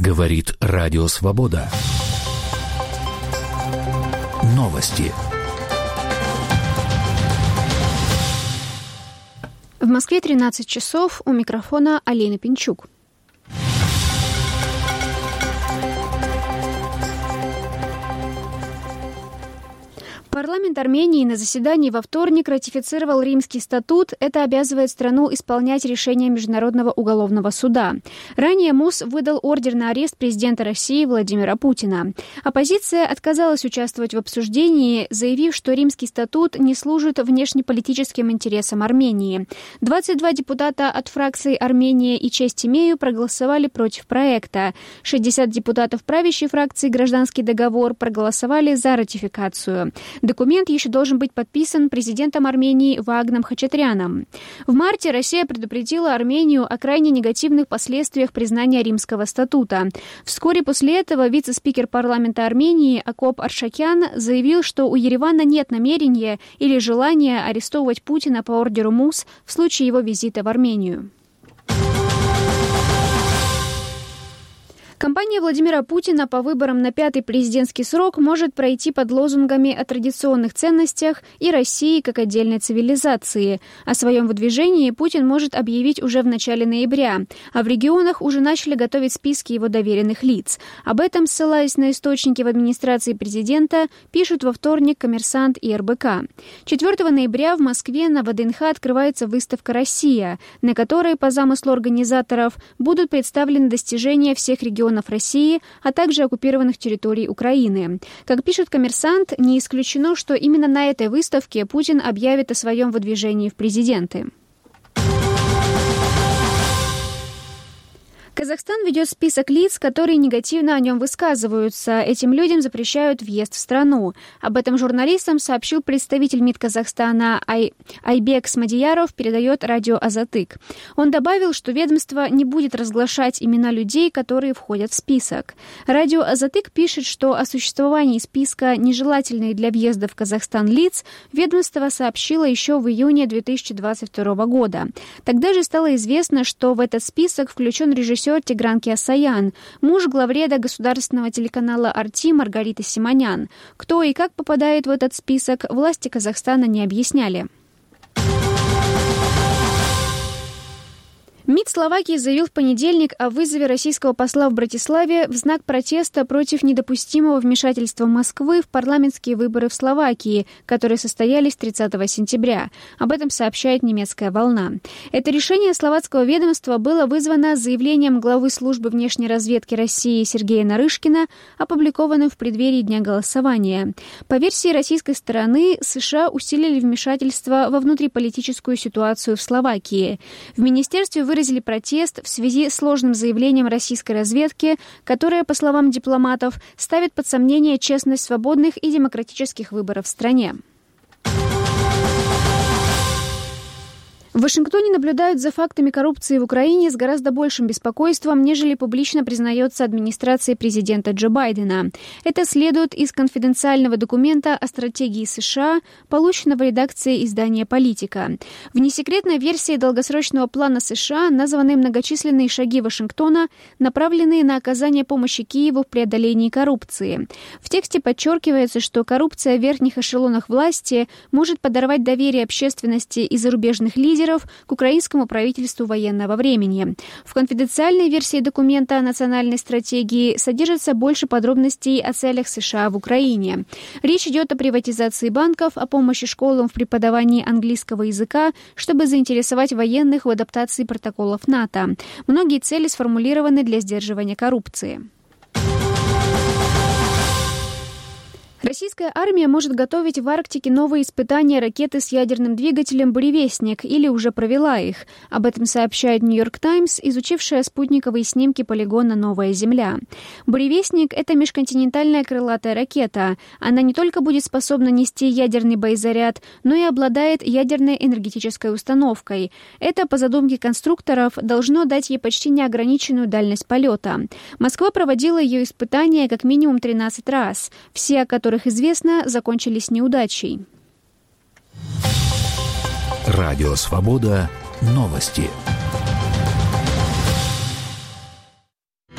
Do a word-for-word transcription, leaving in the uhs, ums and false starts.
Говорит Радио Свобода. Новости. В Москве тринадцать часов, у микрофона Алина Пинчук. Парламент Армении на заседании во вторник ратифицировал Римский статут. Это обязывает страну исполнять решение Международного уголовного суда. Ранее МОЗ выдал ордер на арест президента России Владимира Путина. Оппозиция отказалась участвовать в обсуждении, заявив, что Римский статут не служит внешнеполитическим интересам Армении. двадцать два депутата от фракций «Армения» и «Честь имею» проголосовали против проекта. шестьдесят депутатов правящей фракции «Гражданский договор» проголосовали за ратификацию. Документ еще должен быть подписан президентом Армении Вагном Хачатряном. В марте Россия предупредила Армению о крайне негативных последствиях признания Римского статута. Вскоре после этого вице-спикер парламента Армении Акоп Аршакян заявил, что у Еревана нет намерения или желания арестовывать Путина по ордеру МУС в случае его визита в Армению. Кампания Владимира Путина по выборам на пятый президентский срок может пройти под лозунгами о традиционных ценностях и России как отдельной цивилизации. О своем выдвижении Путин может объявить уже в начале ноября, а в регионах уже начали готовить списки его доверенных лиц. Об этом, ссылаясь на источники в администрации президента, пишут во вторник «Коммерсант» и эр бэ ка. четвёртого ноября в Москве на вэ дэ эн ха открывается выставка «Россия», на которой, по замыслу организаторов, будут представлены достижения всех регионов России, а также оккупированных территорий Украины. Как пишет «Коммерсант», не исключено, что именно на этой выставке Путин объявит о своем выдвижении в президенты. Казахстан ведет список лиц, которые негативно о нем высказываются. Этим людям запрещают въезд в страну. Об этом журналистам сообщил представитель МИД Казахстана Ай... Айбек Смадияров, передает радио «Азатык». Он добавил, что ведомство не будет разглашать имена людей, которые входят в список. Радио «Азатык» пишет, что о существовании списка нежелательных для въезда в Казахстан лиц ведомство сообщило еще в июне две тысячи двадцать второго года. Тогда же стало известно, что в этот список включен режиссер Тигран Кеосаян, муж главреда государственного телеканала «Арти» Маргарита Симонян. Кто и как попадает в этот список, власти Казахстана не объясняли. МИД Словакии заявил в понедельник о вызове российского посла в Братиславе в знак протеста против недопустимого вмешательства Москвы в парламентские выборы в Словакии, которые состоялись тридцатого сентября. Об этом сообщает немецкая «Волна». Это решение словацкого ведомства было вызвано заявлением главы службы внешней разведки России Сергея Нарышкина, опубликованным в преддверии дня голосования. По версии российской стороны, США усилили вмешательство во внутриполитическую ситуацию в Словакии. В министерстве выразили выразили протест в связи с сложным заявлением российской разведки, которое, по словам дипломатов, ставит под сомнение честность свободных и демократических выборов в стране. В Вашингтоне наблюдают за фактами коррупции в Украине с гораздо большим беспокойством, нежели публично признается администрация президента Джо Байдена. Это следует из конфиденциального документа о стратегии США, полученного редакцией издания «Политика». В несекретной версии долгосрочного плана США названы многочисленные шаги Вашингтона, направленные на оказание помощи Киеву в преодолении коррупции. В тексте подчеркивается, что коррупция в верхних эшелонах власти может подорвать доверие общественности и зарубежных лидеров к украинскому правительству военного времени. В конфиденциальной версии документа национальной стратегии содержится больше подробностей о целях США в Украине. Речь идет о приватизации банков, о помощи школам в преподавании английского языка, чтобы заинтересовать военных в адаптации протоколов НАТО. Многие цели сформулированы для сдерживания коррупции. Российская армия может готовить в Арктике новые испытания ракеты с ядерным двигателем «Буревестник» или уже провела их. Об этом сообщает «Нью-Йорк Таймс», изучившая спутниковые снимки полигона «Новая Земля». «Буревестник» — это межконтинентальная крылатая ракета. Она не только будет способна нести ядерный боезаряд, но и обладает ядерной энергетической установкой. Это, по задумке конструкторов, должно дать ей почти неограниченную дальность полета. Москва проводила ее испытания как минимум тринадцать раз. Все, о которых известно, закончились неудачей. Радио «Свобода». Новости.